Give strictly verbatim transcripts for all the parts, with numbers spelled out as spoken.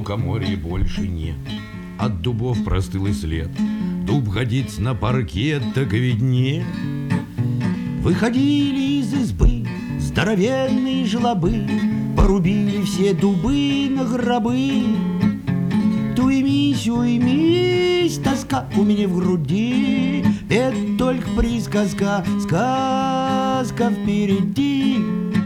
лукоморья больше нет. От дубов простыл и след. Дуб годится на паркет, так ведь нет. Выходили из избы здоровенные жлобы, порубили все дубы на гробы. Туймись, уймись, тоска у меня в груди, это только присказка, сказка впереди.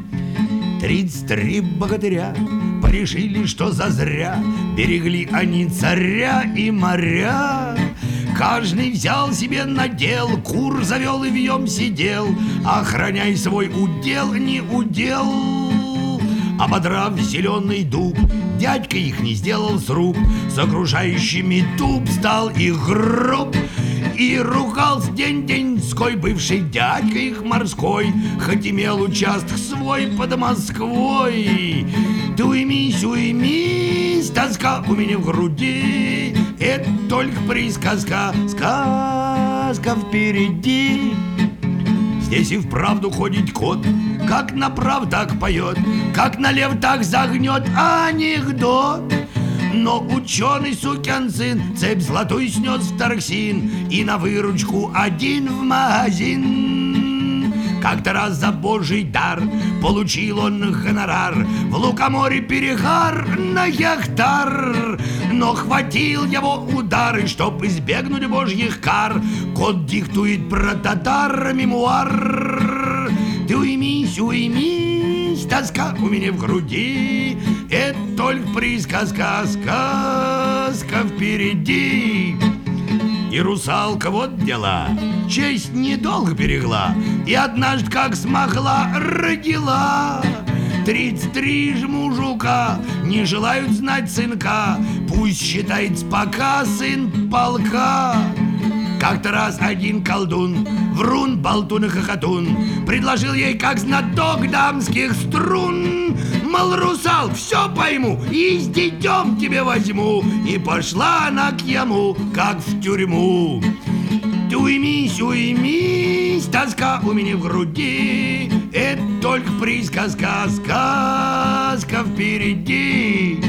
Тридцать три богатыря порешили, что зазря берегли они царя и моря. Каждый взял себе надел, кур завел и вьем сидел, охраняй свой удел, не удел. Ободрав зеленый дуб, дядька их не сделал сруб, с окружающими дуб стал их груб. И ругался день-деньской бывший дядька их морской, хоть имел участок свой под Москвой. Ты уймись, уймись, тоска у меня в груди, это только присказка, сказка впереди. Здесь и вправду ходит кот, как направ так поет, как налев так загнет анекдот. Но ученый сукин сын цепь золотую снес в Торксин и на выручку один в магазин. Как-то раз за божий дар получил он гонорар, в лукоморье перегар на гектар. Но хватил его удары, чтоб избегнуть божьих кар. Кот диктует про татар мемуар. Ты уймись, уймись, тоска у меня в груди, это только присказка, сказка впереди. И русалка вот дела, честь недолго берегла, и однажды как смогла родила. Тридцать три ж мужика не желают знать сынка, пусть считает пока сын полка. Как-то раз один колдун, врун, болтун и хохотун, предложил ей как знаток дамских струн. Мол, русал, все пойму и с детем тебе возьму. И пошла она к ему, как в тюрьму. Ты уймись, уймись, тоска у меня в груди, это только присказка, сказка впереди.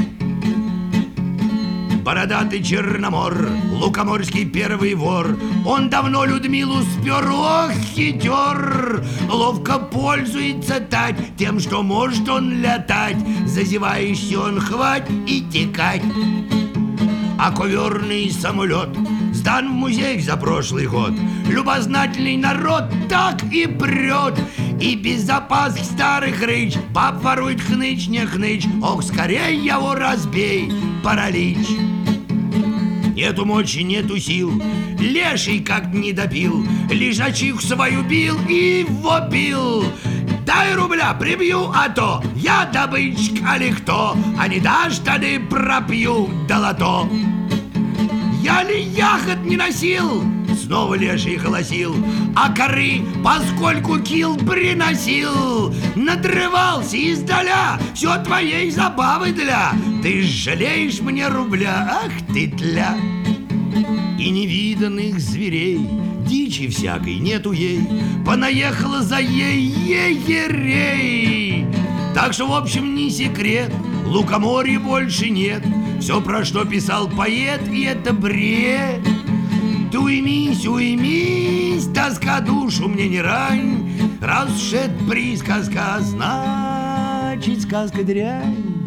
Бородатый Черномор, лукоморский первый вор, он давно Людмилу спер, ох, хитер. Ловко пользуется тать тем, что может он летать, зазевающий он хвать и текать. А коверный самолет сдан в музей за прошлый год. Любознательный народ так и прет, и без запаски старых рыч баб ворует хныч, не хныч. Ох, скорей его разбей, паралич. Нету мочи, нету сил, леший как не допил, лежачих свою бил и вопил. Дай рубля, прибью, а то я добытчик, али кто, а не дашь, тогда пропью долото. Я ли ягод не носил? Снова леший голосил. А коры, поскольку кил приносил, надрывался издаля, все твоей забавы для. Ты жалеешь мне рубля, ах ты тля. И невиданных зверей, дичи всякой нету ей, понаехала за ей егерей. Так что, в общем, не секрет, лукоморья больше нет. Все, про что писал поэт, и это бред. Ты уймись, уймись, тоска душу мне не рань, раз уж это присказка, значит сказка дрянь.